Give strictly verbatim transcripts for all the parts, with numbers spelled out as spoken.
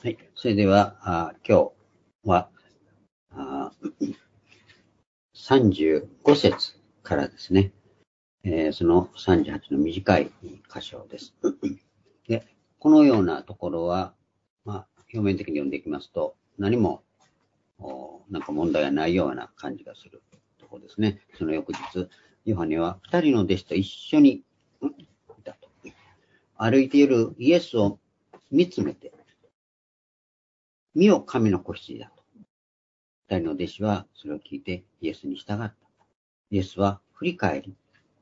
はい。それでは、あ今日はあさんじゅうご節からですね、えー、そのさんじゅうはちの短い箇所です。で、このようなところは、まあ、表面的に読んでいきますと、何もなんか問題がないような感じがするところですね。その翌日、ヨハネは二人の弟子と一緒にいたと。歩いているイエスを見つめて、見よ神の子羊だと。二人の弟子はそれを聞いてイエスに従った。イエスは振り返り、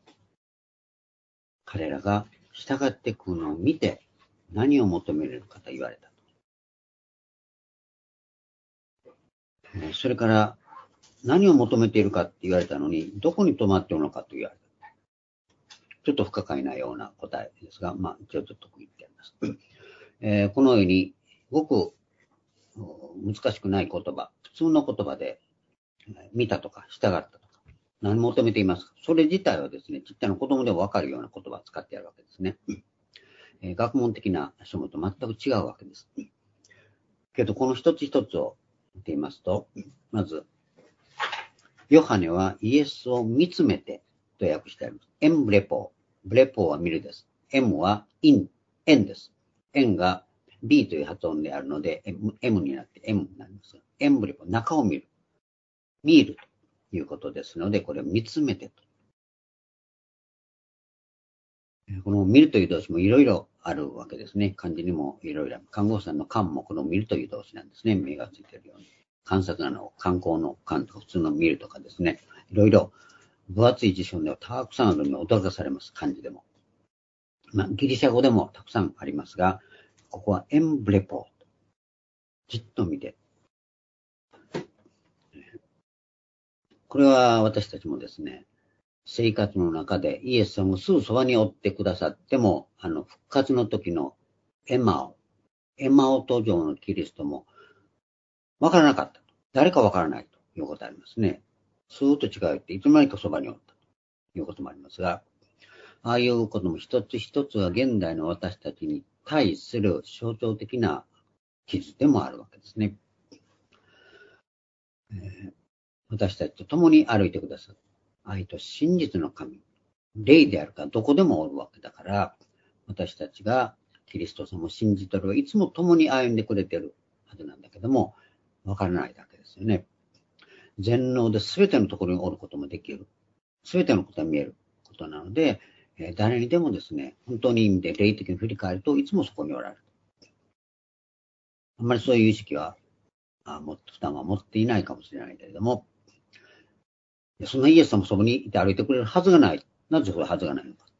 彼らが従ってくるのを見て何を求めるかと言われたと。それから何を求めているかって言われたのに、どこに泊まっているのかと言われた。ちょっと不可解なような答えですが、まあ一応ちょっと区切ってあります。えー、このようにごく難しくない言葉、普通の言葉で見たとか従ったとか、何求めていますか、それ自体はですね、ちっちゃな子供でも分かるような言葉を使ってやるわけですね。えー、学問的な書物と全く違うわけです。けど、この一つ一つを見てみますと、まず、ヨハネはイエスを見つめてと訳してあります。エンブレポー。ブレポーは見るです。M はイン、円です。円が B という発音であるので、M, M になって M になります。エンブレポー、中を見る。見るということですので、これを見つめてと。この見るという動詞もいろいろあるわけですね。漢字にもいろいろある。看護師さんの看もこの見るという動詞なんですね。目がついているように。観察の観光の観とか普通の見るとかですね。いろいろ分厚い辞書ではたくさんあるのに驚かされます。漢字でも。まあ、ギリシャ語でもたくさんありますが、ここはエンブレポー。じっと見て。これは私たちもですね、生活の中でイエス様がすぐそばにおってくださっても、あの、復活の時のエマオ、エマオ途上のキリストもわからなかった。誰かわからないということありますね。スーッと違うっていつの間にかそばにおったということもありますが、ああいうことも一つ一つは現代の私たちに対する象徴的な傷でもあるわけですね。えー、私たちと共に歩いてくださる愛と真実の神、霊であるからどこでもおるわけだから、私たちがキリスト様を信じてる、いつも共に歩んでくれてるはずなんだけども、わからないだけですよね。全能で全てのところにおることもできる。全てのことが見えることなので、えー、誰にでもですね、本当に意味で霊的に振り返るといつもそこにおられる。あんまりそういう意識は、あもっと負担は持っていないかもしれないけれども、そんなイエス様もそこにいて歩いてくれるはずがない。なぜそれはずがないのか。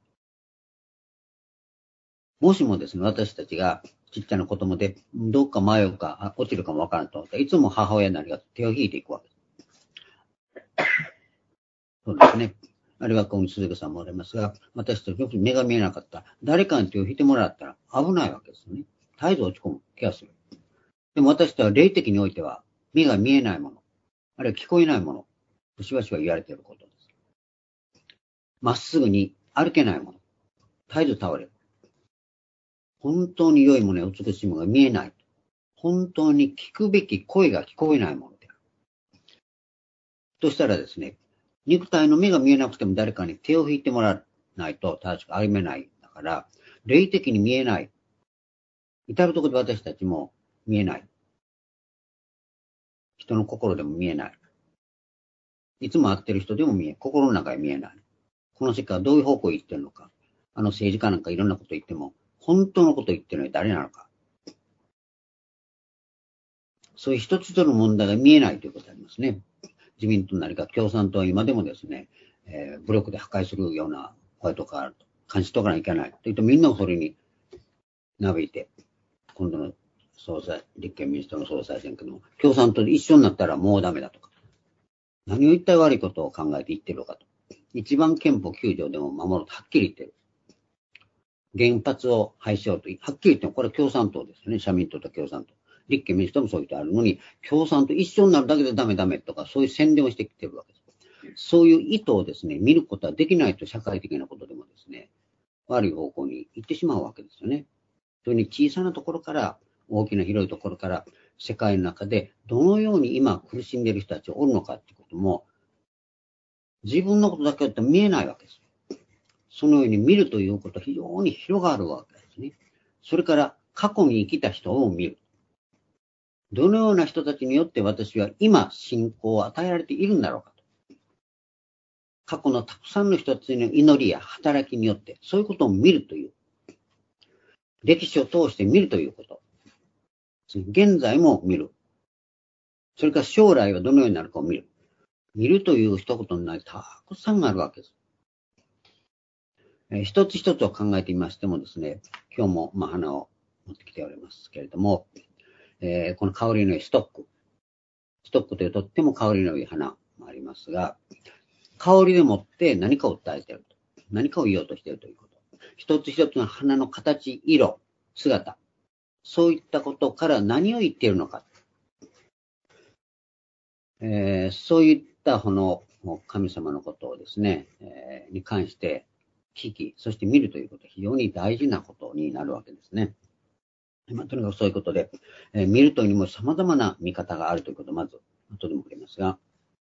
もしもですね、私たちがちっちゃな子供で、どっか迷うか、落ちるかもわからんと思ったらいつも母親なりが手を引いていくわけです。そうですね。あるいはここに鈴木さんもおられますが、私たちよく目が見えなかった。誰かに手を引いてもらったら危ないわけですよね。絶えず落ち込む気がする。でも私たちは霊的においては、目が見えないもの、あるいは聞こえないもの、しばしば言われていることです。まっすぐに歩けないもの、絶えず倒れる。本当に良いものや美しいものが見えない。本当に聞くべき声が聞こえないものである。としたらですね、肉体の目が見えなくても誰かに手を引いてもらわないと正しく歩めない。だから、霊的に見えない。至るところで私たちも見えない。人の心でも見えない。いつも会ってる人でも見え、心の中で見えない。この世界はどういう方向に行ってるのか。あの政治家なんかいろんなこと言っても、本当のこと言ってるのは誰なのか。そういう一つ一つの問題が見えないということがありますね。自民党なりか共産党は今でもですね、えー、武力で破壊するような声とかあると、監視とかないけないと言うとみんなもそれになびいて、今度の総裁、立憲民主党の総裁選挙の共産党で一緒になったらもうダメだとか、何を一体悪いことを考えて言ってるのかと。一番憲法きゅう条でも守るとはっきり言ってる。原発を廃止しようと、はっきり言ってもこれは共産党ですよね。社民党と共産党。立憲民主党もそういう人あるのに、共産と一緒になるだけでダメダメとか、そういう宣伝をしてきてるわけです。そういう意図をですね、見ることはできないと社会的なことでもですね、悪い方向に行ってしまうわけですよね。それに小さなところから大きな広いところから世界の中でどのように今苦しんでいる人たちがおるのかっていうことも、自分のことだけだと見えないわけです。そのように見るということは非常に広がるわけですね。それから過去に生きた人を見る。どのような人たちによって私は今信仰を与えられているんだろうかと。過去のたくさんの人たちの祈りや働きによってそういうことを見るという。歴史を通して見るということ。現在も見る。それから将来はどのようになるかを見る。見るという一言のないたくさんあるわけです。えー、一つ一つを考えてみましてもですね、今日もまあ花を持ってきておりますけれども、えー、この香りのいいストック。ストックというとっても香りのいい花もありますが、香りでもって何かを訴えていると。何かを言おうとしているということ。一つ一つの花の形、色、姿。そういったことから何を言っているのか。えー、そういったこの神様のことをですね、えー、に関して聞き、そして見るということは非常に大事なことになるわけですね。まあ、とにかくそういうことで、えー、見るというにも様々な見方があるということをまず後でも触れますが、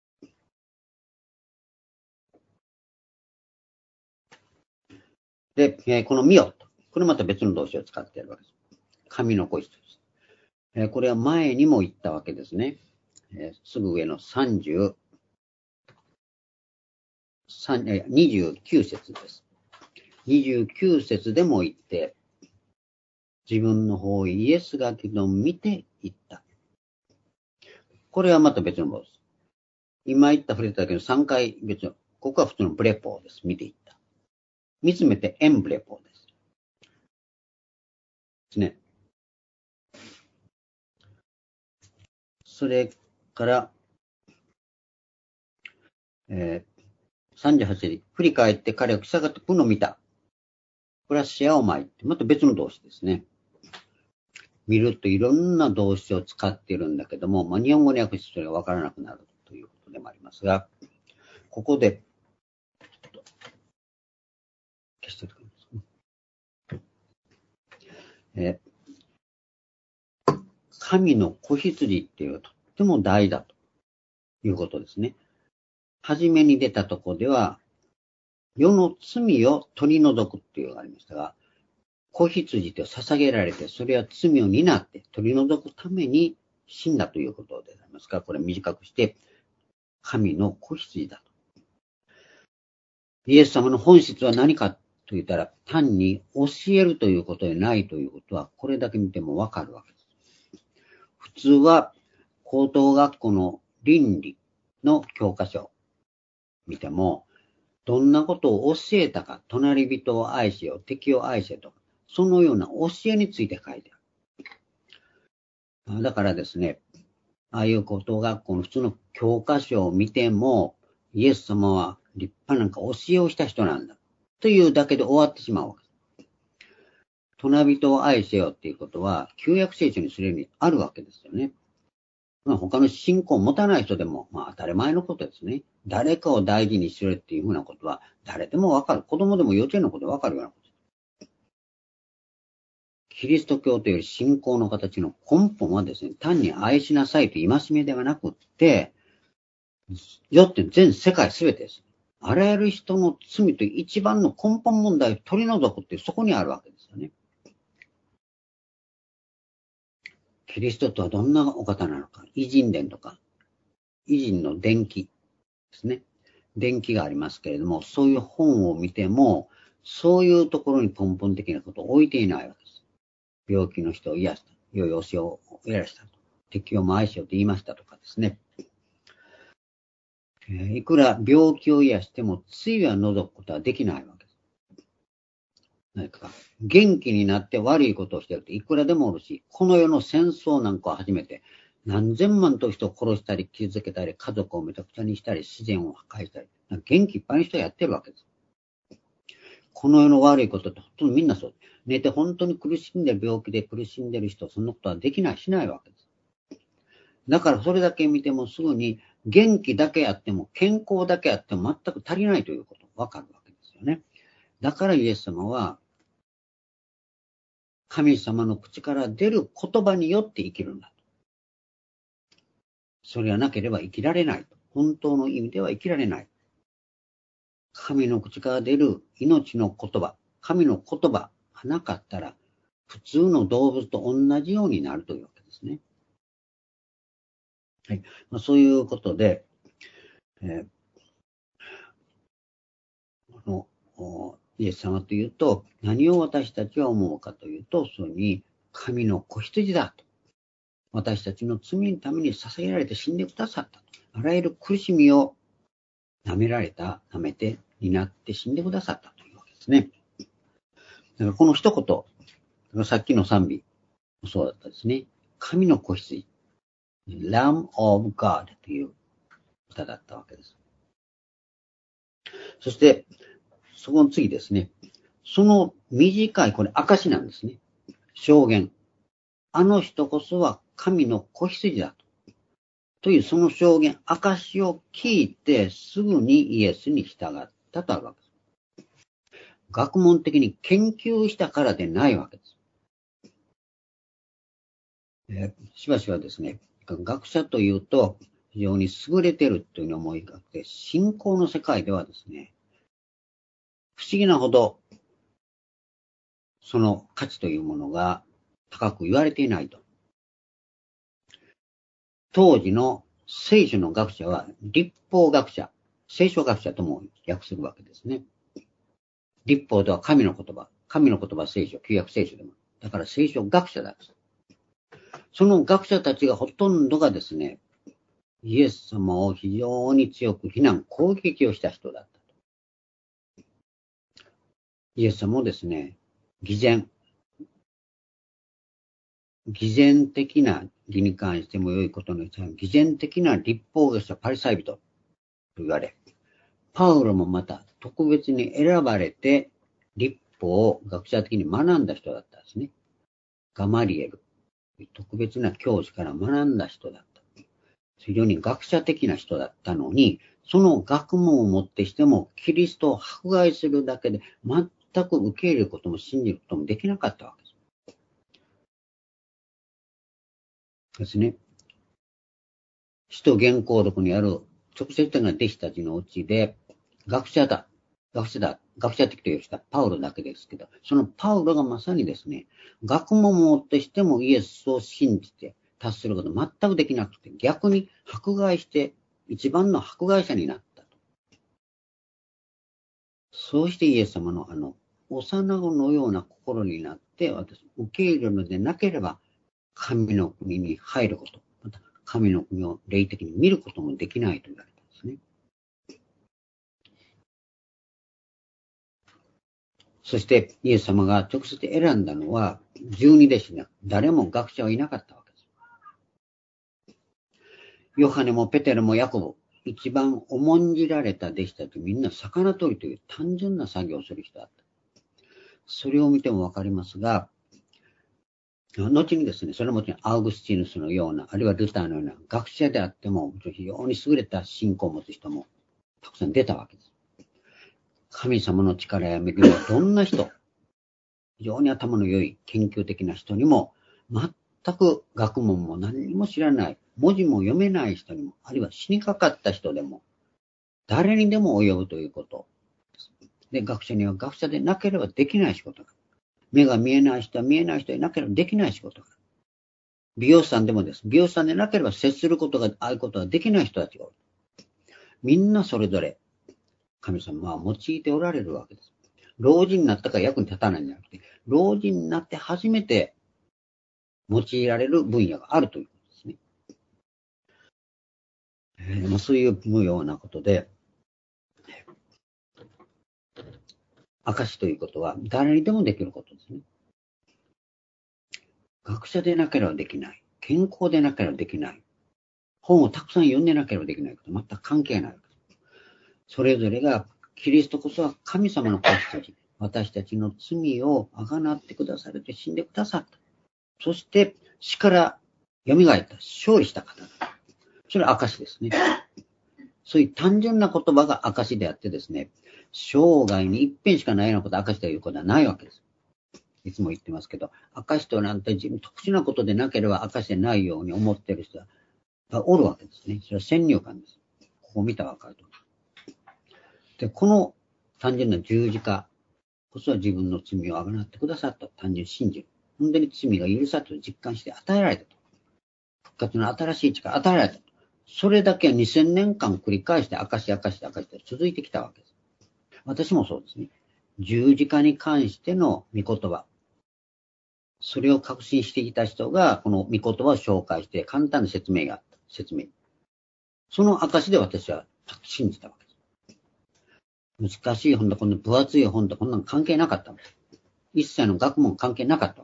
で、えー、この見よと、これまた別の動詞を使っているわけです。神の子質です。えー、これは前にも言ったわけですね。えー、すぐ上のさんじゅう、にじゅうきゅう節です。にじゅうきゅう節でも言って、自分の方をイエスがけど見て言った。これはまた別のものです。今言った触れただけどさんかい別の、ここは普通のブレポーです。見て言った。見つめてエンブレポーです。ですね。それから、えー、さんじゅうはち節、振り返って彼を従ってくのを見た。これはシェアを巻いて、また別の動詞ですね。見るといろんな動詞を使っているんだけども、まあ、日本語に訳してそれがわからなくなるということでもありますが、ここで、消しておきます。えー、神の子羊っていうのはとっても大だということですね。はじめに出たところでは、世の罪を取り除くっていうのがありましたが、子羊と捧げられて、それは罪を担って取り除くために死んだということでありますから、これ短くして、神の子羊だと。イエス様の本質は何かと言ったら、単に教えるということでないということは、これだけ見てもわかるわけです。普通は、高等学校の倫理の教科書を見ても、どんなことを教えたか、隣人を愛せよ、敵を愛せとか、そのような教えについて書いてある。だからですね、ああいう高等学校の普通の教科書を見ても、イエス様は立派なんか教えをした人なんだ。というだけで終わってしまうわけです。隣人を愛せよっていうことは、旧約聖書にすでにあるわけですよね。まあ、他の信仰を持たない人でも、まあ当たり前のことですね。誰かを大事にしろっていうふうなことは、誰でもわかる。子供でも幼稚園のことでわかるようなことです。キリスト教という信仰の形の根本はですね、単に愛しなさいという戒めではなくって、よって全世界すべてです。あらゆる人の罪という一番の根本問題を取り除くっていう、そこにあるわけですよね。キリストとはどんなお方なのか。偉人伝とか、偉人の伝記ですね。伝記がありますけれども、そういう本を見ても、そういうところに根本的なことを置いていないわけです。病気の人を癒した。良い教えを得らしたと。敵をも愛しようと言いましたとかですね。いくら病気を癒しても罪は除くことはできないわけです。何か元気になって悪いことをしてるっていくらでもおるし、この世の戦争なんかを始めて何千万と人を殺したり傷つけたり家族をめちゃくちゃにしたり自然を破壊したり、元気いっぱいの人はやってるわけです。この世の悪いことって本当にみんなそう。寝て本当に苦しんでる病気で苦しんでる人、そんなことはできない、しないわけです。だからそれだけ見てもすぐに元気だけあっても健康だけあっても全く足りないということがわかるわけですよね。だからイエス様は神様の口から出る言葉によって生きるんだ。それがなければ生きられない。本当の意味では生きられない。神の口から出る命の言葉、神の言葉がなかったら、普通の動物と同じようになるというわけですね。はい。まあ、そういうことで、えー、このイエス様というと、何を私たちは思うかというと、それに神の子羊だと。私たちの罪のために捧げられて死んでくださったと。あらゆる苦しみを舐められた、舐めて、担って死んでくださったというわけですね。だからこの一言、さっきの賛美もそうだったですね。神の子羊、Lamb of God という歌だったわけです。そして、そこの次ですね。その短い、これ証なんですね。証言。あの人こそは神の子羊だと。というその証言、証を聞いてすぐにイエスに従ったとあるわけです。学問的に研究したからでないわけです。えー、しばしばですね、学者というと非常に優れているというふうに思いがあって、信仰の世界ではですね、不思議なほどその価値というものが高く言われていないと。当時の聖書の学者は律法学者、聖書学者とも訳するわけですね。律法とは神の言葉。神の言葉は聖書、旧約聖書でも。だから聖書学者だ。その学者たちがほとんどがですね、イエス様を非常に強く非難、攻撃をした人だったと。イエス様もですね、偽善、偽善的な義に関しても良いことの一番、偽善的な律法学者パリサイ人と言われ、パウロもまた特別に選ばれて律法を学者的に学んだ人だったんですね。ガマリエル、特別な教師から学んだ人だった。非常に学者的な人だったのに、その学問をもってしてもキリストを迫害するだけで全く受け入れることも信じることもできなかったわけです。ですね。使徒原稿録にある直接的な弟子たちのうちで、学者だ、学者だ、学者的という人はパウロだけですけど、そのパウロがまさにですね、学問をもってしてもイエスを信じて達すること全くできなくて、逆に迫害して、一番の迫害者になったと。そうしてイエス様のあの、幼子のような心になって、私、受け入れるのでなければ、神の国に入ること、また神の国を霊的に見ることもできないと言われたんですね。そしてイエス様が直接選んだのは十二弟子が誰も学者はいなかったわけです。ヨハネもペテロもヤコブ、一番重んじられた弟子たちみんな魚取りという単純な作業をする人だった。それを見てもわかりますが、後にですね、それはもちろんアウグスティヌスのような、あるいはルターのような学者であっても、非常に優れた信仰を持つ人もたくさん出たわけです。神様の力や恵みはどんな人、非常に頭の良い研究的な人にも、全く学問も何にも知らない、文字も読めない人にも、あるいは死にかかった人でも、誰にでも及ぶということです。で、学者には学者でなければできない仕事が。目が見えない人は見えない人でなければできない仕事が。美容師さんでもです。美容師さんでなければ接することが、ああいうことができない人たちがおる。みんなそれぞれ神様は用いておられるわけです。老人になったから役に立たないんじゃなくて、老人になって初めて用いられる分野があるということですね。えーまあ、そういうようなことで、証ということは誰にでもできることですね。学者でなければできない。健康でなければできない。本をたくさん読んでなければできないこと。全く関係ない。それぞれがキリストこそは神様の子羊。私たちの罪をあがなってくだされて死んでくださった。そして死から蘇った。勝利した方だ。それは証ですね。そういう単純な言葉が証であってですね、生涯に一遍しかないようなことを証ということはないわけです。 いつも言ってますけど、証となんて自分特殊なことでなければ証でないように思ってる人がおるわけですね。それは先入観です。ここ見たらわかると思う。で、この単純な十字架こそは自分の罪をあがなってくださったと単純に信じる。本当に罪が許されたと実感して与えられたと。復活の新しい力与えられたと。それだけにせんねんかん繰り返して証証して証して続いてきたわけです。私もそうですね。十字架に関しての御言葉。それを確信していた人が、この御言葉を紹介して簡単な説明があった。説明。その証で私は信じたわけです。難しい本だ、こんな分厚い本だ、こんなの関係なかったわけです。一切の学問関係なかったわ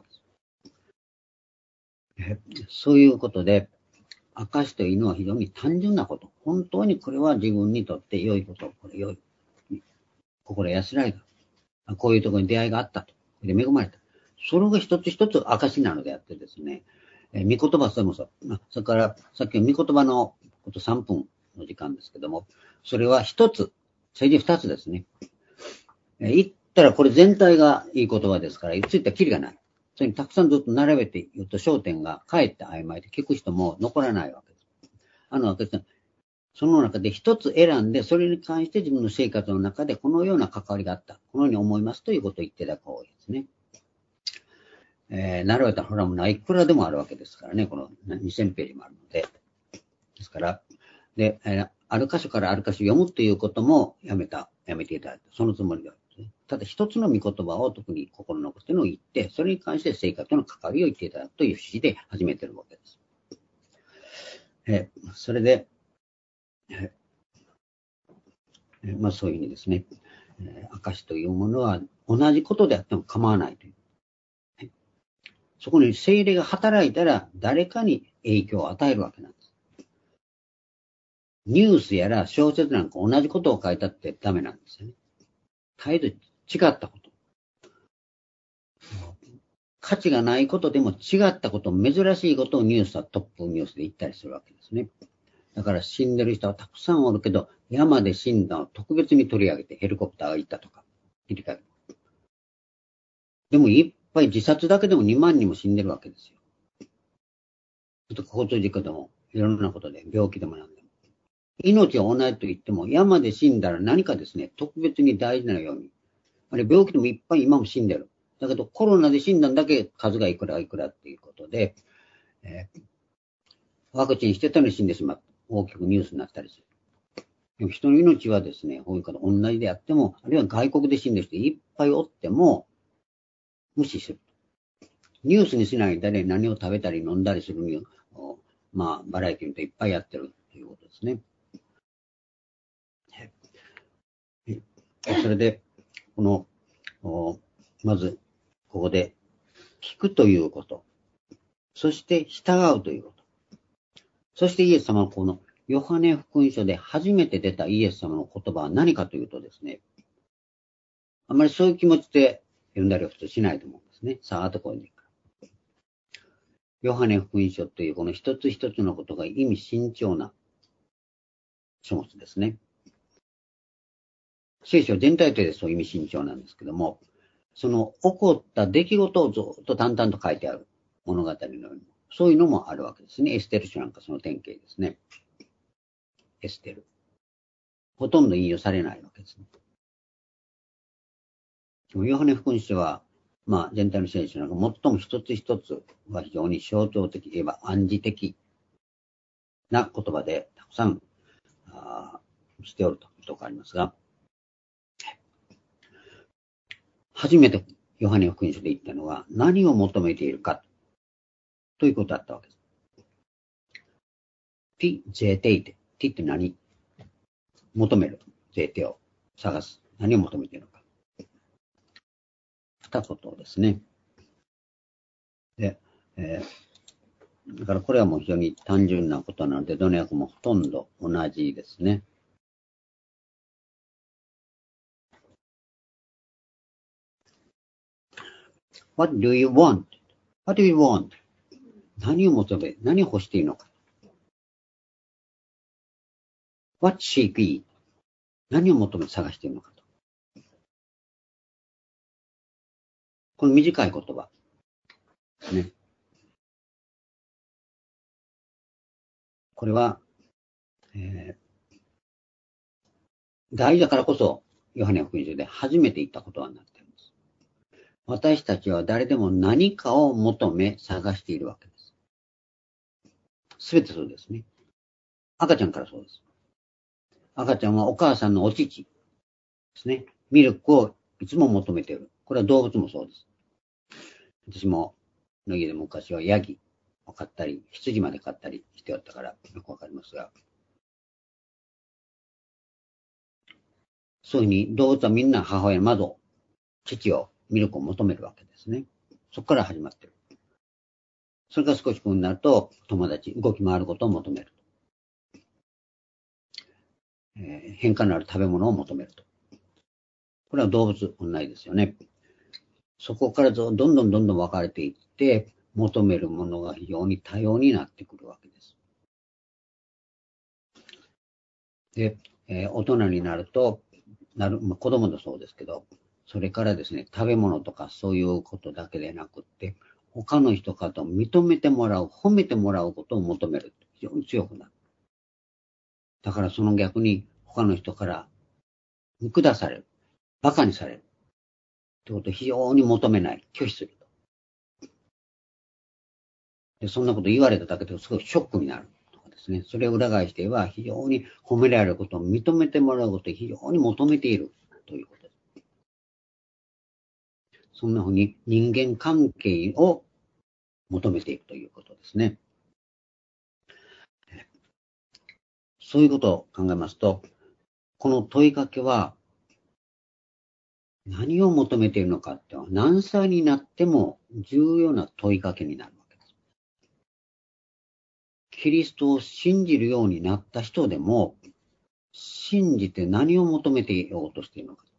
けです。そういうことで、証というのは非常に単純なこと。本当にこれは自分にとって良いこと。これ良い。心安らいだ。こういうところに出会いがあったと。で恵まれた。それが一つ一つ証なのであってですね、えー、御言葉それもそう。それから、さっきの御言葉のことさんぷんの時間ですけども、それは一つ、せいぜい二つですね。えー、言ったらこれ全体がいい言葉ですから、ついたらきりがない。それにたくさんずっと並べて言うと焦点がかえって曖昧で聞く人も残らないわけです。あの、私その中で一つ選んで、それに関して自分の生活の中でこのような関わりがあった。このように思いますということを言っていただく方がいいですね。えー、並べたらほらもういくらでもあるわけですからね。このにせんページもあるので。ですから、で、えー、ある箇所からある箇所読むということもやめた、やめていただいて、そのつもりではですね。ただ一つの御言葉を特に心の残ってのを言って、それに関して生活との関わりを言っていただくという趣旨で始めているわけです。えー、それで、えー、まあそういう意味ですね。えー、証というものは同じことであっても構わないという。そこに聖霊が働いたら誰かに影響を与えるわけなんです。ニュースやら小説なんか同じことを書いたってダメなんですよね。態度違ったこと。価値がないことでも違ったこと、珍しいことをニュースはトップニュースで言ったりするわけですね。だから死んでる人はたくさんおるけど、山で死んだのを特別に取り上げてヘリコプターが行ったとか、切り替える。でもいっぱい自殺だけでもにまんにんも死んでるわけですよ。ちょっと交通事故でも、いろんなことで、病気でもなんでも。命は同じと言っても、山で死んだら何かですね、特別に大事なように。あれ、病気でもいっぱい今も死んでる。だけど、コロナで死んだんだけ数がいくらいくらっていうことで、えー、ワクチンしてたのに死んでしまった。大きくニュースになったりする。でも人の命はですね、こういう方同じであっても、あるいは外国で死んでる人いっぱいおっても、無視する。ニュースにしないで何を食べたり飲んだりするにを、まあ、バラエティーといっぱいやってるということですね。それで、この、まず、ここで、聞くということ。そして、従うということ。そしてイエス様のこの、ヨハネ福音書で初めて出たイエス様の言葉は何かというとですね、あまりそういう気持ちで読んだりは普通しないと思うんですね。さあ、あとこういうヨハネ福音書というこの一つ一つのことが意味慎重な書物ですね。聖書全体でそういう意味慎重なんですけども、その起こった出来事をずっと淡々と書いてある物語のように、そういうのもあるわけですね。エステル書なんかその典型ですね。エステル。ほとんど引用されないわけですね。ヨハネ福音書は、まあ全体の聖書なんか最も一つ一つは非常に象徴的、言えば暗示的な言葉でたくさんしておるというところがありますが、初めてヨハネ福音書で言ったのは何を求めているかということだったわけです。ティ・ゼーテイテ。ティって何？求める。ゼーテを探す。何を求めているのか。二言ですね。で、えー、だからこれはもう非常に単純なことなので、どの訳もほとんど同じですね。What do you want? What do you want? 何を求め、何を欲しているのか。What seek ye? 何を求め、探しているのかと。 この短い言葉。ね。これは、えー、大事だからこそ、ヨハネ福音書で初めて言った言葉になっているんです。私たちは誰でも何かを求め探しているわけです。すべてそうですね。赤ちゃんからそうです。赤ちゃんはお母さんのお乳ですね。ミルクをいつも求めている。これは動物もそうです。私も、の家で昔はヤギを飼ったり、羊まで飼ったりしておったからよくわかりますが、そういうふうに動物はみんな母親、まず乳を、ミルクを求めるわけですね。そこから始まっている。それから少しこうになると、友達、動き回ることを求める。えー、変化のある食べ物を求めると。これは動物同じですよね。そこからどんどんどんどん分かれていって、求めるものが非常に多様になってくるわけです。で、えー、大人になると、なる、まあ、子供もそうですけど、それからですね、食べ物とかそういうことだけでなくって、他の人から認めてもらう、褒めてもらうことを求める。非常に強くなる。だからその逆に他の人から見下される。馬鹿にされる。ってことを非常に求めない。拒否すると。で、そんなこと言われただけですごいショックになるとかですね。それを裏返しては非常に褒められることを認めてもらうことを非常に求めているということです。そんなふうに人間関係を求めていくということですね。そういうことを考えますと、この問いかけは何を求めているのかっていうのは何歳になっても重要な問いかけになるわけです。キリストを信じるようになった人でも、信じて何を求めていようとしているのか。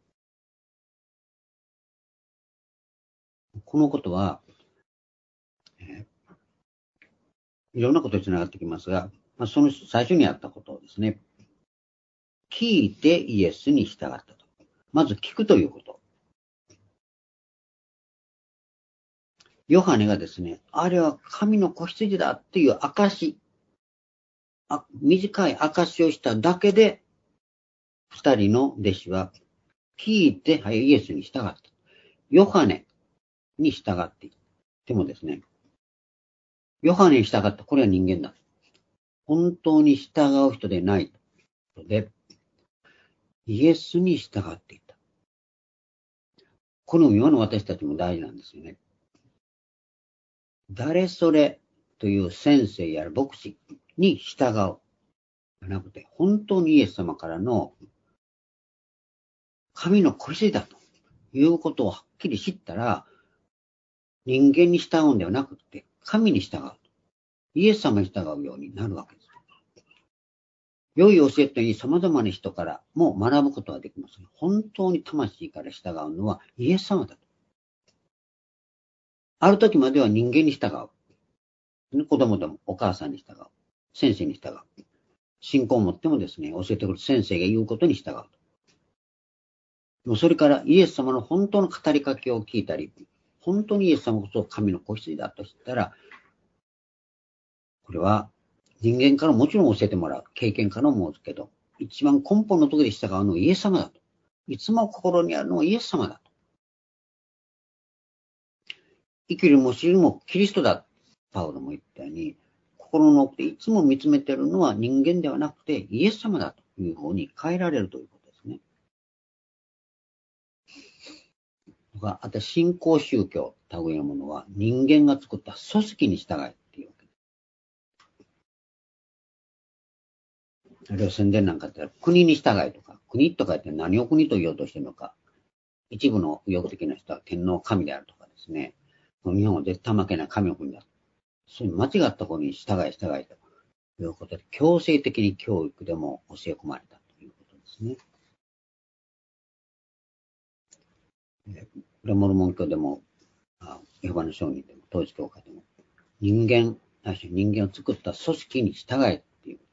このことは、えー、いろんなことにつながってきますが、まあ、その最初にあったことをですね、聞いてイエスに従ったと。まず聞くということ。ヨハネがですね、あれは神の子羊だっていう証、あ短い証をしただけで、二人の弟子は聞いて、はい、イエスに従った。ヨハネに従っていてもですね、ヨハネに従った、これは人間だ。本当に従う人でないので、イエスに従っていった。この今の私たちも大事なんですよね。誰それという先生や牧師に従う。じゃなくて、本当にイエス様からの神の子羊だということをはっきり知ったら、人間に従うんではなくて、神に従う。イエス様に従うようになるわけです。良い教えという様々な人からも学ぶことができます。本当に魂から従うのはイエス様だと。ある時までは人間に従う。子供でもお母さんに従う。先生に従う。信仰を持ってもですね、教えてくる先生が言うことに従う。もうそれからイエス様の本当の語りかけを聞いたり、本当にイエス様こそ神の子羊だと知ったら、これは人間からもちろん教えてもらう。経験からも思うけど、一番根本のところで従うのはイエス様だと。いつも心にあるのはイエス様だと。生きるも知るもキリストだ。パウロも言ったように、心の奥でいつも見つめているのは人間ではなくてイエス様だという方に変えられるということですね。あと信仰宗教、類のものは人間が作った組織に従いっていうわけです。あれを宣伝なんかって国に従いとか、国とかって何を国と言おうとしているのか。一部の右翼的な人は天皇神であるとかですね。日本は絶対負けない神の国だ。そういう間違ったことに従い従いということで、強制的に教育でも教え込まれたということですね。モルモン教でも、エホバの証人でも、統一教会でも、人間、人間を作った組織に従えっていうこと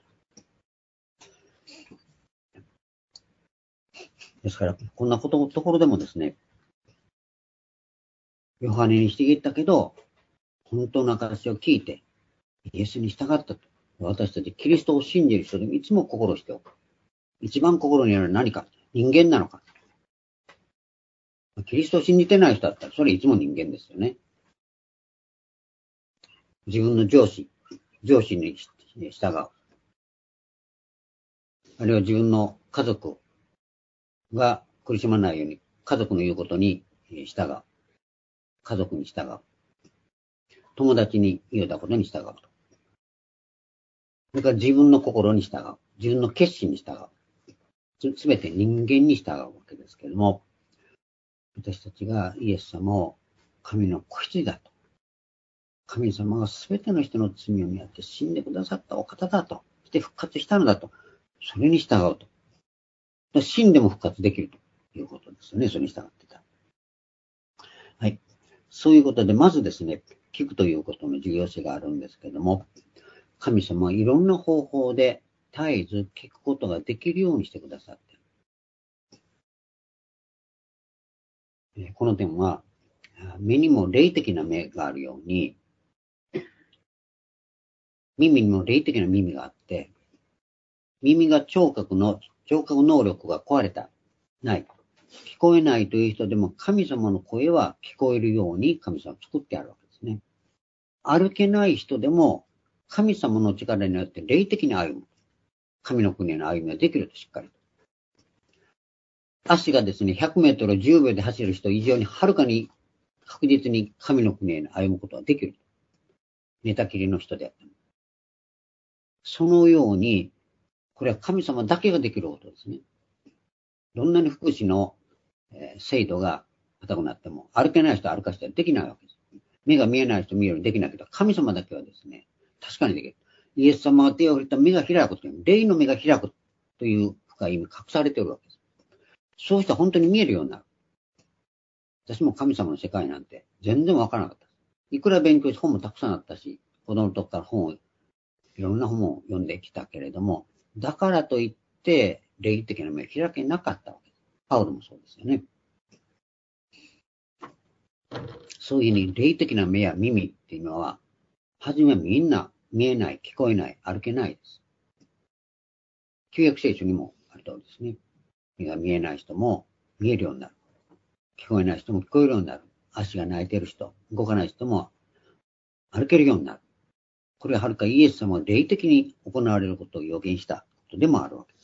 。ですから、こんなことところでもですね、 ヨハネにしていったけど、本当の証を聞いて、イエスに従ったと。私たちキリストを信じる人でもいつも心しておく。一番心にある何か、人間なのか。キリストを信じてない人だったら、それいつも人間ですよね。自分の上司、上司に従う。あるいは自分の家族が苦しまないように、家族の言うことに従う。家族に従う。友達に言うたことに従うと。それから自分の心に従う。自分の決心に従う。すべて人間に従うわけですけれども、私たちがイエス様を神の子羊だと。神様がすべての人の罪を見合って死んでくださったお方だと。そして復活したのだと。それに従うと。死んでも復活できるということですよね。それに従ってた。はい。そういうことで、まずですね、聞くということの重要性があるんですけれども、神様はいろんな方法で絶えず聞くことができるようにしてくださっている。この点は、目にも霊的な目があるように、耳にも霊的な耳があって、耳が聴覚の、聴覚能力が壊れた、ない。聞こえないという人でも神様の声は聞こえるように神様は作ってあるわけですね。歩けない人でも神様の力によって霊的に歩む。神の国への歩みができるとしっかりと。足がですね、ひゃくメートルじゅうびょうで走る人以上にはるかに確実に神の国へ歩むことができる。寝たきりの人であっても。そのように、これは神様だけができることですね。どんなに福祉の制度が硬くなっても、歩けない人は歩かせてはできないわけです。目が見えない人見えるようにできないけど、神様だけはですね、確かにできる。イエス様が手を触れた目が開くという、霊の目が開くという深い意味隠されているわけです。そうしたら本当に見えるようになる。私も神様の世界なんて全然わからなかった。いくら勉強して本もたくさんあったし、子供の時から本を、いろんな本を読んできたけれども、だからといって、霊的な目を開けなかったわけです。パウロもそうですよね。そういうふうに霊的な目や耳っていうのは、はじめみんな見えない、聞こえない、歩けないです。旧約聖書にもある通りですね。目が見えない人も見えるようになる。聞こえない人も聞こえるようになる。足が泣いている人、動かない人も歩けるようになる。これははるかイエス様が霊的に行われることを予言したことでもあるわけです。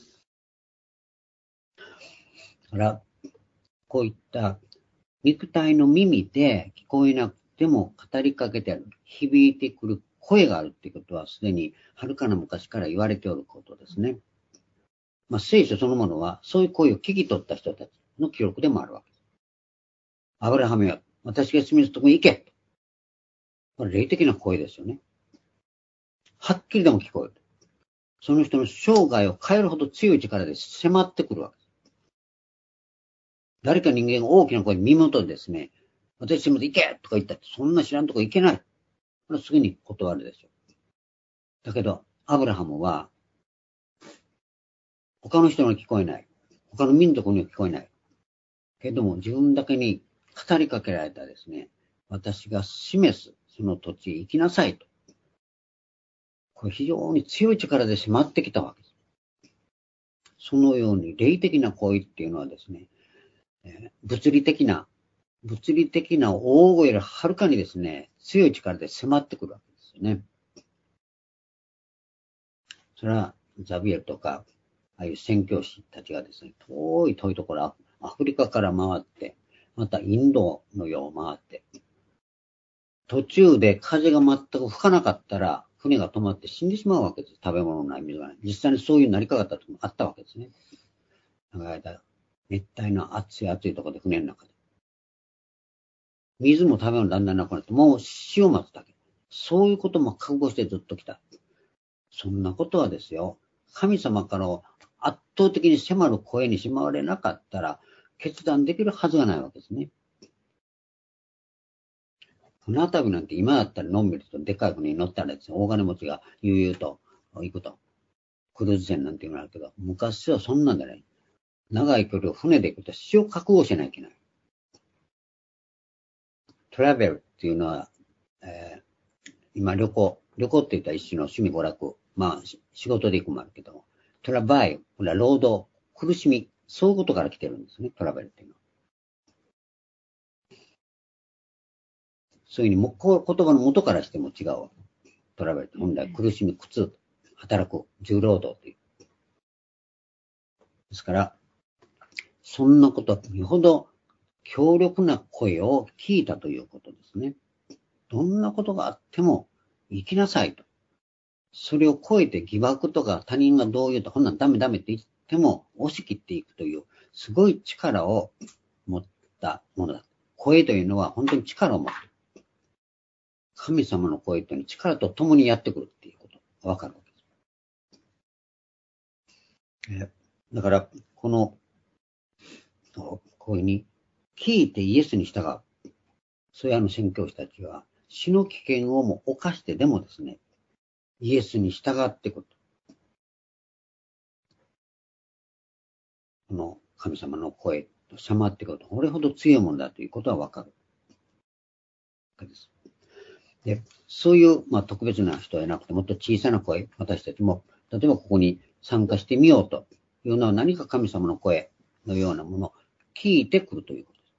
だから、こういった肉体の耳で聞こえなくても語りかけてある、響いてくる声があるっていうことはすでにはるかな昔から言われておることですね。まあ、聖書そのものはそういう声を聞き取った人たちの記録でもあるわけです。アブラハムよ、私が住みすとこに行け。これ霊的な声ですよね。はっきりでも聞こえる。その人の生涯を変えるほど強い力で迫ってくるわけです。誰か人間が大きな声で耳元でですね、私住むと行けとか言ったって、そんな知らんとこ行けない。これはすぐに断るでしょう。だけど、アブラハムは、他の人には聞こえない。他の民族には聞こえない。けども、自分だけに語りかけられたですね、私が示す、その土地へ行きなさいと。これ非常に強い力で迫ってきたわけです。そのように霊的な行為っていうのはですね、えー、物理的な、物理的な大声よりはるかにですね、強い力で迫ってくるわけですよね。それはザビエルとか、ああいう宣教師たちがですね、遠い遠いところ、アフリカから回って、またインドの世を回って、途中で風が全く吹かなかったら、船が止まって死んでしまうわけです。食べ物のない水がない。実際にそういうなりかかった時もあったわけですね。長い間、熱帯の暑い暑いところで船の中で。水も食べ物だんだんなくなって、もう死を待つだけ。そういうことも覚悟してずっと来た。そんなことはですよ、神様から圧倒的に迫る声にしまわれなかったら、決断できるはずがないわけですね。船旅なんて今だったらのんびりとでかい船に乗ったらですね、大金持ちが悠々と行くと。クルーズ船なんていうのがあるけど、昔はそんなんじゃない。長い距離を船で行くと死を覚悟しなきゃいけない。 トラベルっていうのは、えー、今旅行、旅行って言ったら一種の趣味娯楽、まあ仕事で行くもあるけども、トラバイ、これは労働、苦しみ、そういうことから来てるんですね、トラベルっていうのは。そういうふうに、もこう言葉の元からしても違う。トラベルって本来苦しみ、苦痛、働く、重労働っていう。ですから、そんなことよほど強力な声を聞いたということですね。どんなことがあっても生きなさいと。それを超えて疑惑とか他人がどう言うと、こんなんダメダメって言っても押し切っていくという、すごい力を持ったものだ。声というのは本当に力を持っている。神様の声というのは力と共にやってくるっていうことがわかるわけです。だから、この声に聞いてイエスに従う。そういうあの宣教師たちは死の危険をも冒してでもですね、イエスに従っていく。この神様の声と迫っていくと、これほど強いものだということはわかるわけです。で、そういう、まあ、特別な人じゃなくて、もっと小さな声、私たちも、例えばここに参加してみようというのは何か神様の声のようなものを聞いてくるということです。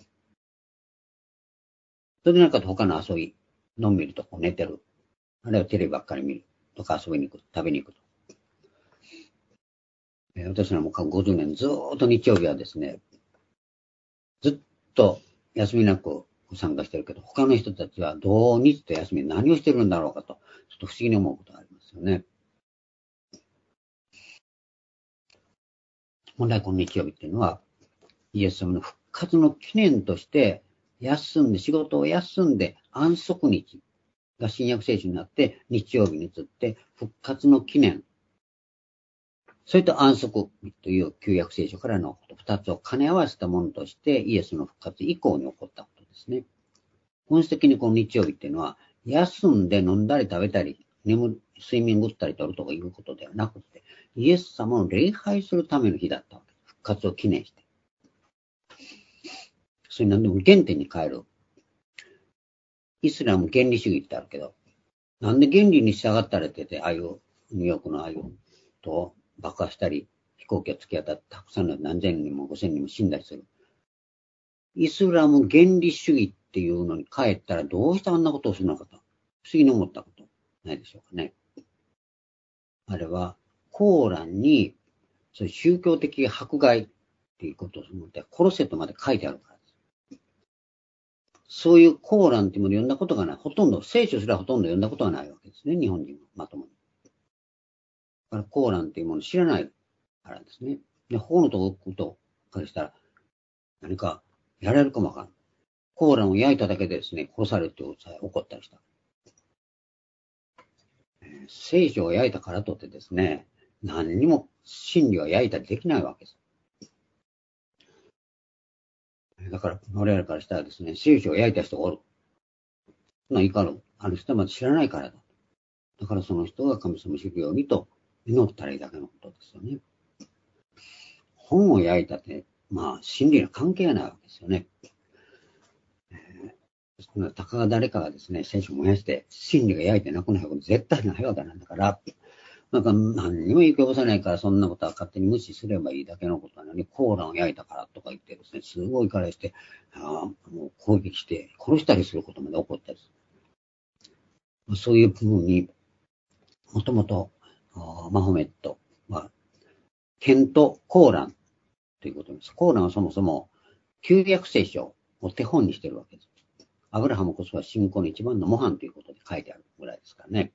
それでなんか他の遊び、のんびりとこう寝てる。あるいはテレビばっかり見るとか遊びに行く、食べに行くと。えー、私らもごじゅうねんずーっと日曜日はですね、ずっと休みなく参加してるけど、他の人たちは土日と休み何をしてるんだろうかと、ちょっと不思議に思うことがありますよね。本来この日曜日っていうのは、イエス様の復活の記念として、休んで、仕事を休んで安息日が新約聖書になって、日曜日に移って復活の記念。それと安息日という旧約聖書からのこと、二つを兼ね合わせたものとして、イエスの復活以降に起こったことですね。本質的にこの日曜日っていうのは、休んで飲んだり食べたり、眠る、睡眠ぐったりとるとかいうことではなくて、イエス様を礼拝するための日だったわけです。復活を記念して。それ何でも原点に変える。イスラム原理主義ってあるけど、なんで原理に従ったらってて、ああいうニューヨークのああいうと爆破したり、飛行機が突き当たってたくさんの何千人も五千人も死んだりする。イスラム原理主義っていうのに帰ったらどうしてあんなことをするのかと、不思議に思ったことないでしょうかね。あれは、コーランに、そういう宗教的迫害っていうことを思って、殺せとまで書いてあるからです。そういうコーランっていうものを読んだことがない。ほとんど、聖書すらほとんど読んだことがないわけですね。日本人はまともに。だからコーランっていうものを知らないからですね。で、法のとことからしたら、何かやられるかもわからん。コーランを焼いただけでですね、殺されるってことさえ起こったりした。聖書を焼いたからとってですね、何にも真理は焼いたりできないわけです。だから、我々からしたらですね、聖書を焼いた人がおる。そんなんいかる。ある人はまだ知らないからだ。だからその人が神様を知るようにと祈ったらいいだけのことですよね。本を焼いたって、まあ、真理の関係がないわけですよね。えー、たかが誰かがですね、聖書を燃やして、真理が焼いてなくなること絶対ないわけなんだから、なんか何にも影響をさないから、そんなことは勝手に無視すればいいだけのことなのに、コーランを焼いたからとか言ってですね、すごいからして、あもう攻撃して、殺したりすることまで起こったりする。そういう部分に、もともと、マホメットは、剣とコーランということです。コーランはそもそも、旧約聖書を手本にしているわけです。アブラハムこそは信仰の一番の模範ということで書いてあるぐらいですからね。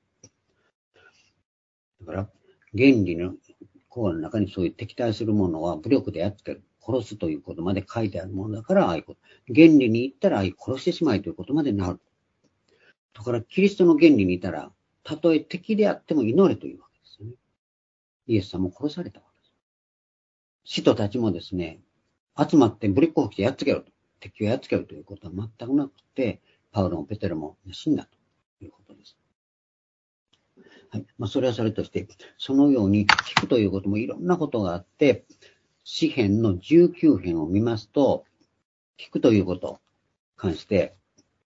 だから、原理のコーランの中にそういう敵対するものは武力でやっつける、殺すということまで書いてあるものだから、ああいうこと。原理に行ったら、ああいう殺してしまいということまでなる。だから、キリストの原理にいたら、たとえ敵であっても祈れというわけですよね。イエス様も殺されたわけです。使徒たちもですね、集まって武力を起きてやっつけろと。敵をやっつけろということは全くなくて、パウロもペテロも死んだということです。はい。まあ、それはそれとして、そのように聞くということもいろんなことがあって、詩編のじゅうきゅう編を見ますと、聞くということに関して、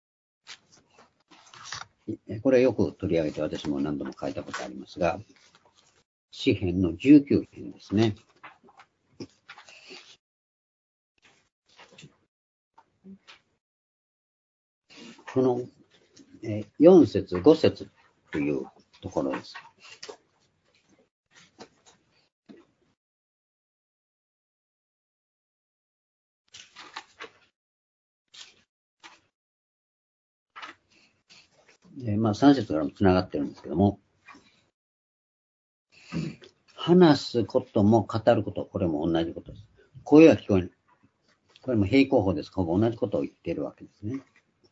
これよく取り上げて私も何度も書いたことありますが、詩編のじゅうきゅう編ですね。このよん節、ご節というところです。えまあ、さん節からもつながってるんですけども、話すことも語ること、これも同じことです。声は聞こえない。これも平行法です。ほぼ同じことを言っているわけですね。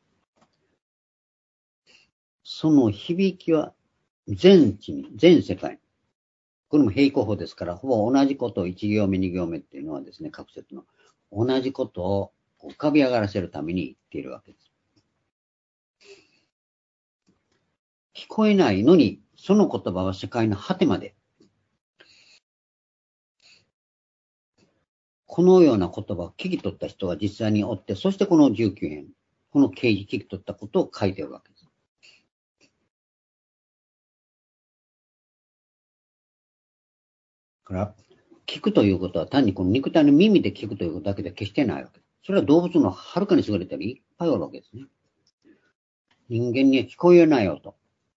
その響きは全地に、全世界に。これも平行法ですから、ほぼ同じことをいち行目、に行目っていうのはですね、各節の同じことを浮かび上がらせるために言っているわけです。聞こえないのに、その言葉は世界の果てまで。このような言葉を聞き取った人が実際におって、そしてこのじゅうきゅう編、この啓示聞き取ったことを書いているわけです。だから、聞くということは単にこの肉体の耳で聞くということだけで決してないわけです。それは動物のはるかに優れたりいっぱいあるわけですね。人間には聞こえない音。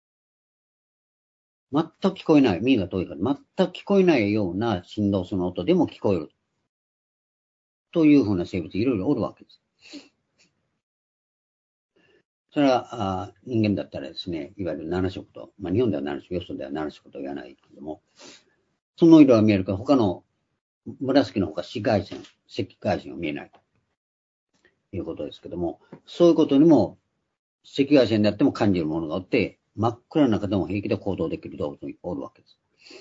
全く聞こえない。耳が遠いから、全く聞こえないような振動その音でも聞こえる。というふうな生物いろいろおるわけです。それはあ人間だったらですね、いわゆるなな色と、まあ、日本ではなな色、よそではなな色と言わないけれども、その色が見えるから他の紫のほか紫外線、赤外線が見えないということですけども、そういうことにも赤外線であっても感じるものがあって、真っ暗な中でも平気で行動できる動物もおるわけです。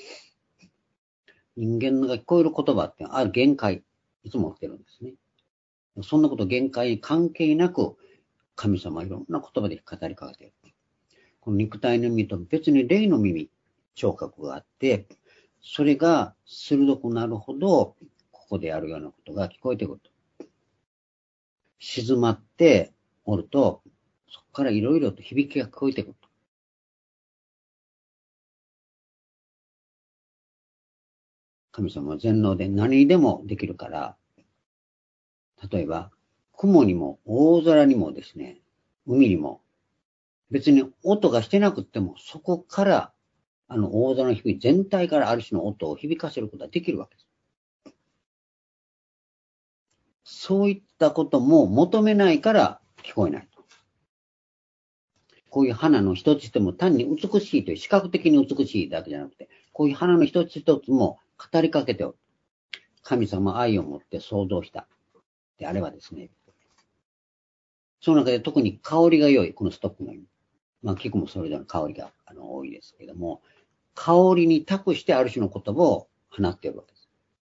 人間が聞こえる言葉ってある限界、いつも持ってるんですね。そんなこと限界に関係なく、神様はいろんな言葉で語りかけている。この肉体の耳と別に霊の耳、聴覚があって、それが鋭くなるほど、ここでやるようなことが聞こえてくると。静まっておると、そこからいろいろと響きが聞こえてくると。神様は全能で何にでもできるから、例えば、雲にも大空にもですね、海にも、別に音がしてなくっても、そこから、あの大空の低い全体からある種の音を響かせることができるわけです。そういったことも求めないから聞こえないと。こういう花の一つ一つも単に美しいという視覚的に美しいだけじゃなくて、こういう花の一つ一つも語りかけておる。神様は愛を持って創造した。であればですね、その中で特に香りが良い、このストックのように。まあ、菊もそれぞれの香りがあの多いですけども、香りに託してある種の言葉を放っているわけです。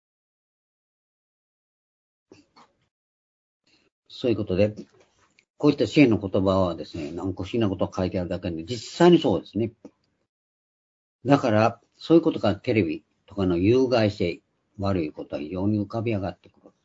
そういうことで、こういった支援の言葉はですね、なんか不思議なことが書いてあるだけで、実際にそうですね。だから、そういうことからテレビとかの有害性、悪いことは非常に浮かび上がってくる。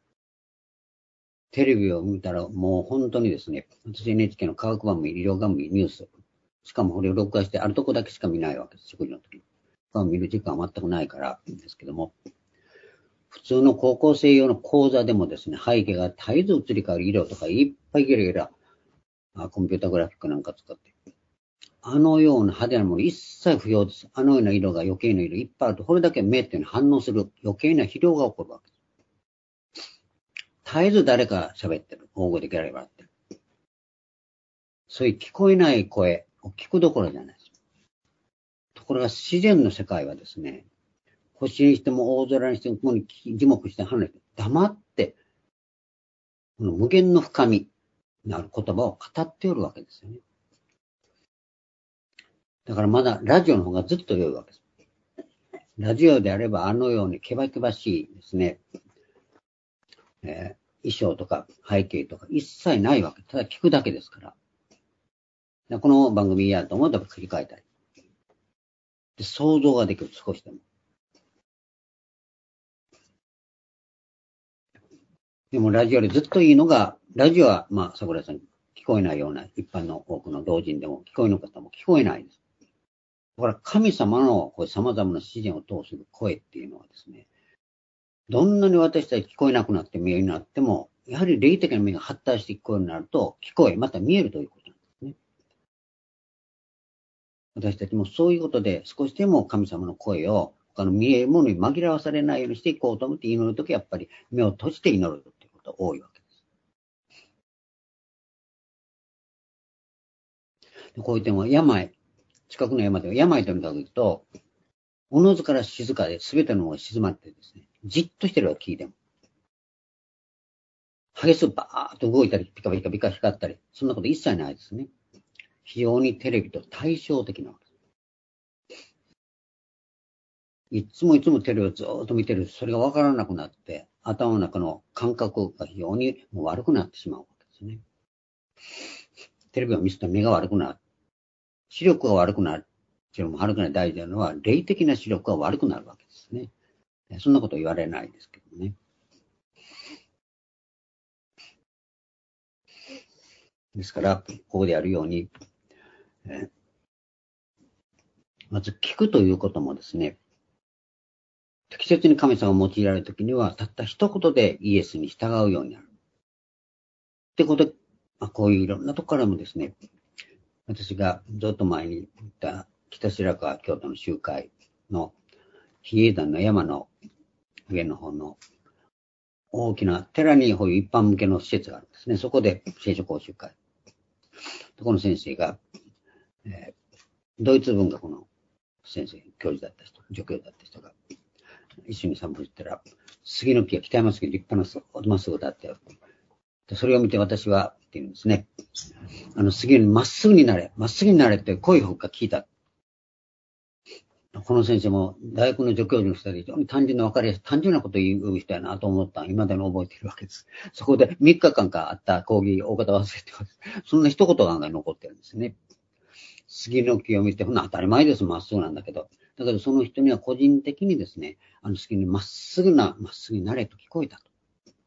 テレビを見たらもう本当にですね、私 エヌエイチケー の科学番組、医療番組、ニュース、しかもこれを録画してあるとこだけしか見ないわけです、食事の時に。見る時間は全くないからですけども、普通の高校生用の講座でもですね、背景が絶えず移り変わる色とかいっぱいゲラゲラ、コンピュータグラフィックなんか使って。あのような派手なもの一切不要です。あのような色が余計な色いっぱいあると、これだけ目っていうのは反応する余計な肥料が起こるわけです。絶えず誰か喋ってる。大声でゲラゲラ笑ってる。そういう聞こえない声を聞くどころじゃないです。ところが自然の世界はですね、星にしても大空にしても、ここに樹木して離れて、黙って、この無限の深みのある言葉を語っておるわけですよね。だからまだラジオの方がずっと良いわけです。ラジオであればあのようにけばけばしいですね、えー、衣装とか背景とか一切ないわけ。ただ聞くだけですから。からこの番組やと思ったら繰り返したり。で想像ができる、少しでも。でもラジオでずっといいのが、ラジオは、まあ、桜井さん聞聞こえないような一般の多くの同人でも聞こえの方も聞こえないです。だから神様のこう様々な自然を通する声っていうのはですね、どんなに私たち聞こえなくなって見えるようになっても、やはり霊的な目が発達して聞こえるようになると、聞こえ、また見えるということなんですね。私たちもそういうことで少しでも神様の声を他の見えるものに紛らわされないようにしていこうと思って祈るときはやっぱり目を閉じて祈るということが多いわけです。でこういう点は病、近くの山では病とにかく行くと、おのずから静かで全てのものが静まってですね、じっとしてるわけ聞いても。激しくバーッと動いたり、ピカピカピカ光ったり、そんなこと一切ないですね。非常にテレビと対照的なわけです。いつもいつもテレビをずーっと見てる、それがわからなくなって、頭の中の感覚が非常にもう悪くなってしまうわけですね。テレビを見せたら目が悪くなる。視力が悪くなる。それも悪くない大事なのは、霊的な視力が悪くなるわけですね。そんなこと言われないですけどね。ですから、ここでやるように、えー、まず聞くということもですね、適切に神様が用いられるときには、たった一言でイエスに従うようになる。ってことで、まあ、こういういろんなところからもですね、私がずっと前に言った北白川京都の集会の比叡山の山の上の方の大きな寺にこういう一般向けの施設があるんですね。そこで聖書講習会。この先生が、えー、ドイツ文学の先生、教授だった人、助教だった人が一緒に散歩してたら、杉の木が北山杉立派なまっすぐだって、それを見て私はって言うんですね。あの杉にまっすぐになれ、まっすぐになれって声を聞いた。この先生も大学の助教授の人で非常に単純な分かりやすい、単純なことを言う人やなと思ったのを未だに覚えているわけです。そこでみっかかんかあった講義、大方忘れてます。そんな一言が残ってるんですね。杉の木を見て、ほんな当たり前です、まっすぐなんだけど。だけどその人には個人的にですね、あの杉にまっすぐな、まっすぐになれと聞こえたと。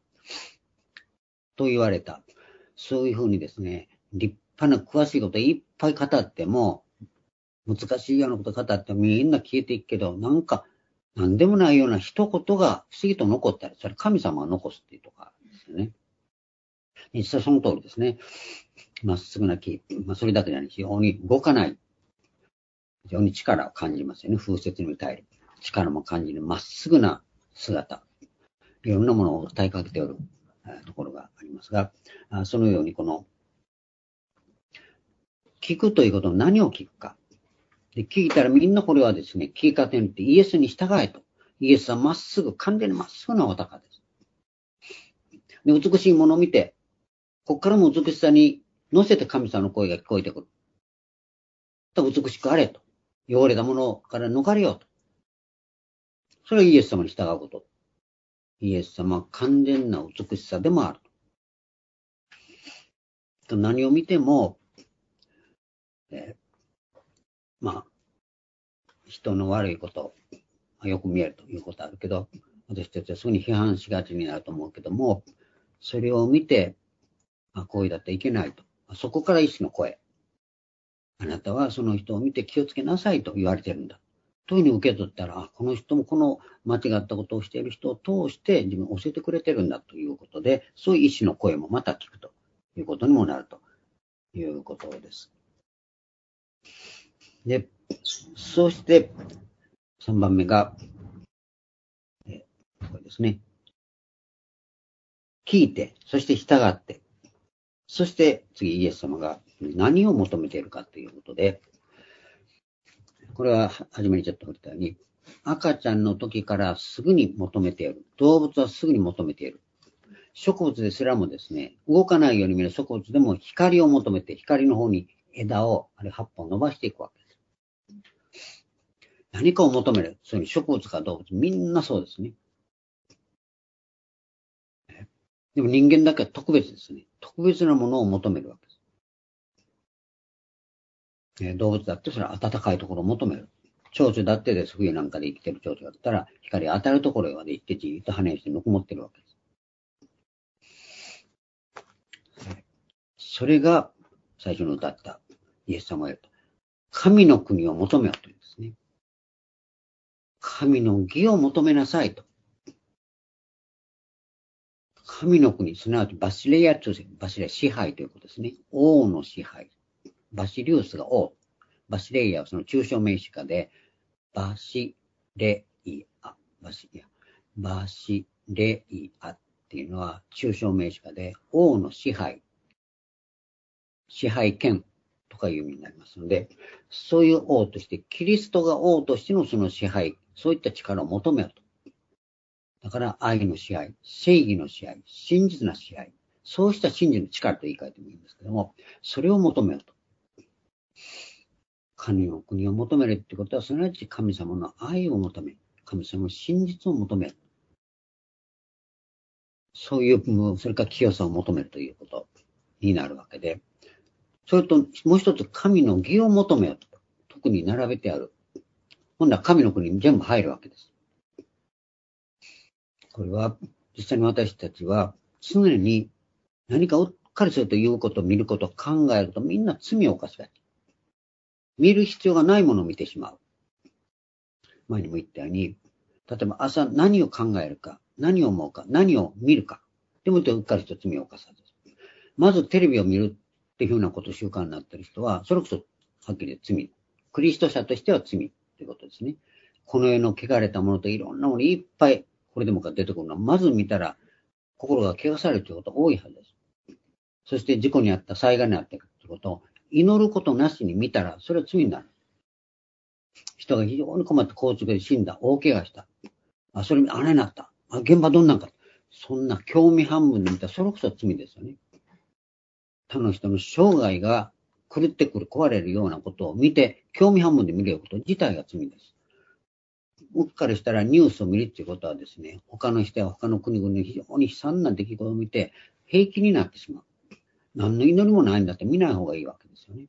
と言われた。そういうふうにですね、立派な詳しいこといっぱい語っても、難しいようなこと語ってみんな消えていくけど、なんか、なんでもないような一言が不思議と残ったり、それ神様が残すっていうとかですよね。実際その通りですね。まっすぐな木、まあ、それだけじゃない、非常に動かない。非常に力を感じますよね。風雪に耐える。力も感じる。まっすぐな姿。いろんなものを訴えかけておるところがありますが、そのようにこの、聞くということの何を聞くか。で聞いたらみんなこれはですね、聞き方によってイエスに従えと。イエスはまっすぐ、完全にまっすぐなお方です。で、美しいものを見て、ここからも美しさに乗せて神様の声が聞こえてくる。と美しくあれと。汚れたものから逃れようと。それはイエス様に従うこと。イエス様は完全な美しさでもあると。何を見ても、えー、まあ、人の悪いこと、よく見えるということあるけど、私たちはすぐに批判しがちになると思うけども、それを見て、あ、こういうだっていけないと。そこから意志の声。あなたはその人を見て気をつけなさいと言われてるんだ。というふうに受け取ったら、あ、この人もこの間違ったことをしている人を通して自分を教えてくれてるんだということで、そういう意志の声もまた聞くということにもなるということです。で、そしてさんばんめが、えこれですね。聞いて、そして従って、そして次イエス様が何を求めているかということで、これは初めにちょっと触れたように、赤ちゃんの時からすぐに求めている。動物はすぐに求めている。植物ですらもですね、動かないように見える植物でも光を求めて、光の方に枝を、あるいは葉っぱを伸ばしていくわけです。何かを求める。そういう植物か動物、みんなそうですね。でも人間だけは特別ですね。特別なものを求めるわけです。えー、動物だってそれは暖かいところを求める。蝶々だってです。冬なんかで生きてる蝶々だったら、光が当たるところまで行ってじーっと羽をしてぬくもってるわけです。 それが最初に歌ったイエス様が言った。神の国を求めようというんですね。神の義を求めなさいと。神の国、すなわちバシレイア通信、バシレイア支配ということですね。王の支配。バシリウスが王。バシレイアはその抽象名詞化で、バシレイア、バシレイア、バシレイアっていうのは抽象名詞化で、王の支配。支配権とかいう意味になりますので、そういう王として、キリストが王としてのその支配、そういった力を求めようと。だから愛の支配、正義の支配、真実な支配、そうした真実の力と言い換えてもいいんですけども、それを求めようと。神の国を求めるってことは、すなわち神様の愛を求める。神様の真実を求める。そういう、それから清さを求めるということになるわけで、それともう一つ神の義を求めようと。特に並べてある。今度は神の国に全部入るわけです。これは実際に私たちは常に何かうっかりするということ、見ること、考えるとみんな罪を犯すわけ。見る必要がないものを見てしまう。前にも言ったように、例えば朝何を考えるか、何を思うか、何を見るか。でもうっかりと罪を犯さず。まずテレビを見るっていうふうなこと習慣になっている人は、それこそはっきり罪。クリスト者としては罪ということですね。この世の汚れたものといろんなものいっぱい、これでもか出てくるのは、まず見たら心が汚されるということが多いはずです。そして事故にあった、災害にあったということを祈ることなしに見たら、それは罪になる。人が非常に困って交通で死んだ、大怪我した。あ、それあれになった。あ、現場どんなんか。そんな興味半分で見たら、それこそ罪ですよね。他の人の生涯が狂ってくる、壊れるようなことを見て、興味半分で見ること自体が罪です。うっかりしたらニュースを見るっていうことはですね、他の人や他の国々の非常に悲惨な出来事を見て、平気になってしまう。何の祈りもないんだって見ない方がいいわけですよね。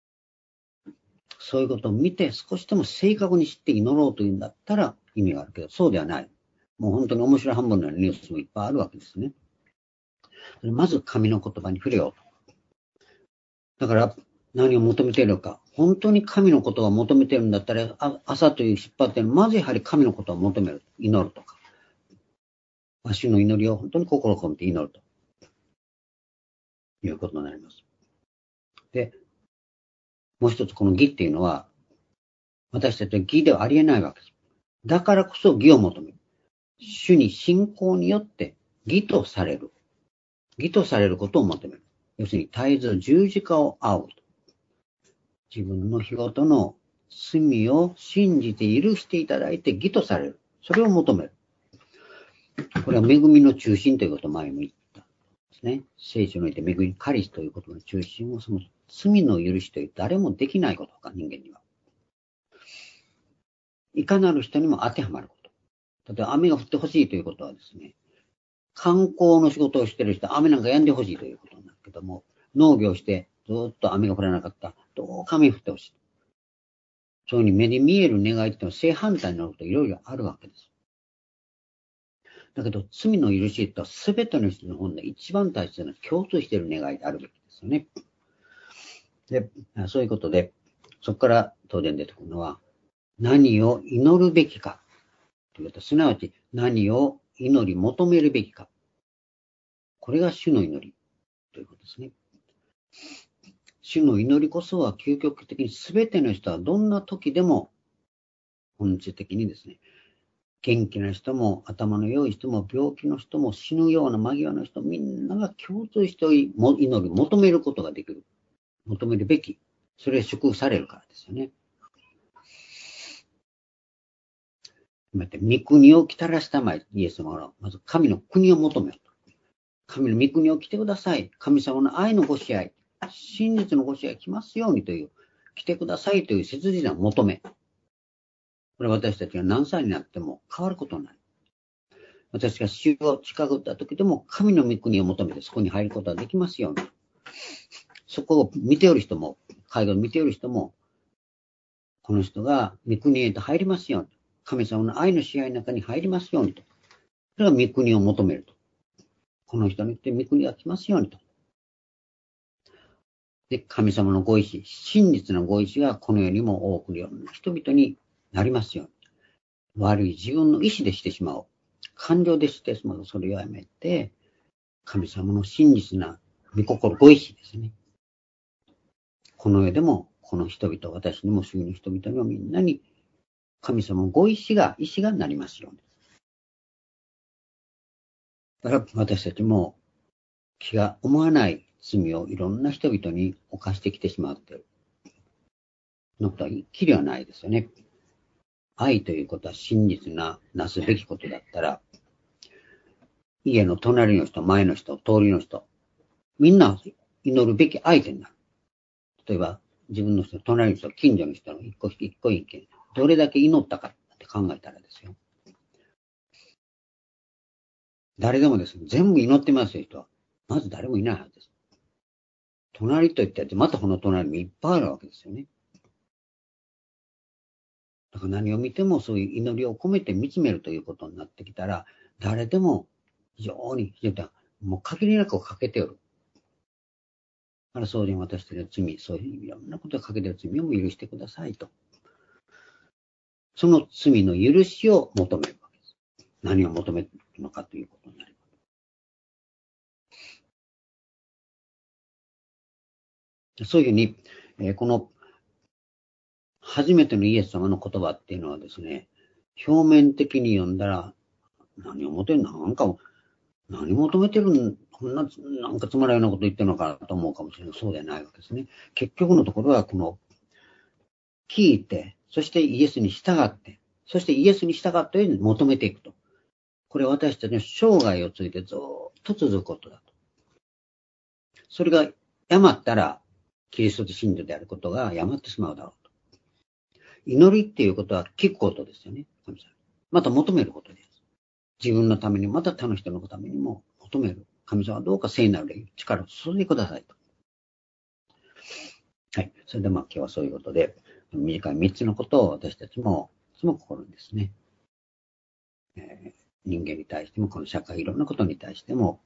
そういうことを見て少しでも正確に知って祈ろうというんだったら意味があるけど、そうではない。もう本当に面白い半分のニュースもいっぱいあるわけですね。まず神の言葉に触れようと。だから何を求めているのか。本当に神のことを求めているんだったら、朝という出発点、まずやはり神のことを求める。祈るとか。主の祈りを本当に心を込めて祈るということになります。で、もう一つこの義っていうのは、私たちは義ではありえないわけです。だからこそ義を求める。主に信仰によって義とされる。義とされることを求める。要するに絶えず十字架を仰ぐ。自分の日ごとの罪を信じて許していただいて義とされる。それを求める。これは恵みの中心ということを前も言ったんですね。聖書において恵み、カリスということの中心をその罪の許しという誰もできないことか、人間には。いかなる人にも当てはまること。例えば雨が降ってほしいということはですね、観光の仕事をしている人は雨なんか止んでほしいということになるけども、農業してずっと雨が降らなかった。どうか雨降ってほしい。そういうふうに目に見える願いっていうのは正反対になることいろいろあるわけです。だけど罪の許しとは全ての人の本で一番大切な共通している願いであるべきですよね。で、そういうことで、そこから当然出てくるのは、何を祈るべきかということ、すなわち何を祈り求めるべきか。これが主の祈りということですね。主の祈りこそは究極的に全ての人はどんな時でも本質的にですね、元気な人も頭の良い人も病気の人も死ぬような間際の人、みんなが共通して祈り求めることができる。求めるべき。それは祝福されるからですよね。また、御国を来たらしたまえ、イエス様は、まず神の国を求める。神の御国を来てください。神様の愛のご支配、真実のご支配来ますようにという、来てくださいという切実な求め。これは私たちが何歳になっても変わることはない。私が死を近くった時でも神の御国を求めてそこに入ることができますように。そこを見ておる人も、介護を見ておる人も、この人が御国へと入りますように。神様の愛の支配の中に入りますようにと。それが御国を求めると。この人によって御国が来ますようにと。 で、神様のご意志、真実のご意志がこの世にも多くのような人々になりますように。悪い自分の意志でしてしまおう。感情でしてしまう。それをやめて、神様の真実な御心、ご意志ですね。この世でも、この人々、私にも周囲の人々にもみんなに、神様のご意志が、意志がなりますように。だから私たちも気が思わない罪をいろんな人々に犯してきてしまっているのとはきりはないですよね。愛ということは真実ななすべきことだったら、家の隣の人、前の人、通りの人、みんな祈るべき相手になる。例えば自分の人、隣の人、近所の人の一個一個一件、どれだけ祈ったかって考えたらですよ。誰でもですね、全部祈ってますよ、人は。まず誰もいないはずです。隣と言って、またこの隣にいっぱいあるわけですよね。だから何を見てもそういう祈りを込めて見つめるということになってきたら、誰でも非常に、もう限りなくかけておる。だからそういう私たちの罪、そういういろんなことをかけておる罪をも許してくださいと。その罪の許しを求めるわけです。何を求めるのかということになります。そういうふうに、えー、この初めてのイエス様の言葉っていうのはですね、表面的に読んだら、何を求めるのなんか、何求めてるんこんな、なんかつまらないようなこと言ってるのかなと思うかもしれない。そうではないわけですね。結局のところは、この、聞いて、そしてイエスに従って、そしてイエスに従ったように求めていくと。これは私たちの生涯をついてずっと続くことだと。それがやまったら、キリストと信者であることがやまってしまうだろうと。祈りっていうことは聞くことですよね。神様。また求めることです。自分のために、また他の人のためにも求める。神様はどうか聖なる力を注いでくださいと。はい。それでまあ今日はそういうことで、短い三つのことを私たちもいつも心にですね、えー、人間に対しても、この社会いろんなことに対しても、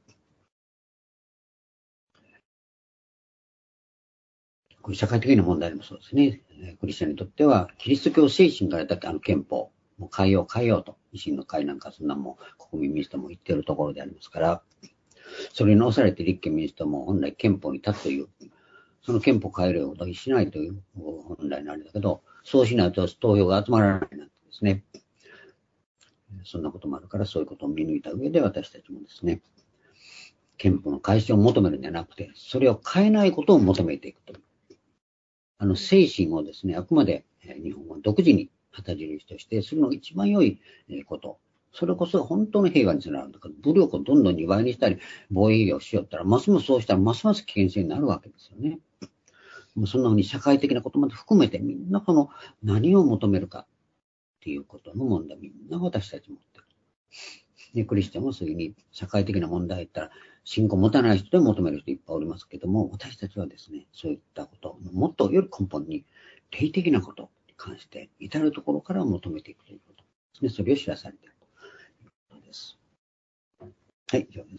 これ社会的な問題でもそうですね。クリスチャンにとっては、キリスト教精神からだけあの憲法、もう変えよう変えようと、維新の会なんかそんなも国民民主党も言っているところでありますから、それに押されて立憲民主党も本来憲法に立つという、その憲法を変えることにしないという本来なんだけど、そうしないと投票が集まらないなんてですね。そんなこともあるから、そういうことを見抜いた上で私たちもですね、憲法の改正を求めるんじゃなくて、それを変えないことを求めていくという。あの精神をですね、あくまで日本は独自に旗印として、それの一番良いこと。それこそ本当の平和につながるとか、武力をどんどんにばいにしたり、防衛をしよったら、ますますそうしたら、ますます危険性になるわけですよね。そんなふうに社会的なことまで含めて、みんなこの何を求めるかっていうことの問題、みんな私たち持ってる。で、クリスチャンもそういうふうに社会的な問題言ったら、信仰を持たない人で求める人いっぱいおりますけども、私たちはですね、そういったこと、もっとより根本に、霊的なことに関して、至るところから求めていくということですね。それを知らされているということです。はい、以上です。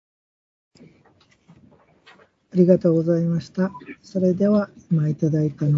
ありがとうございました。それでは、今いただいたの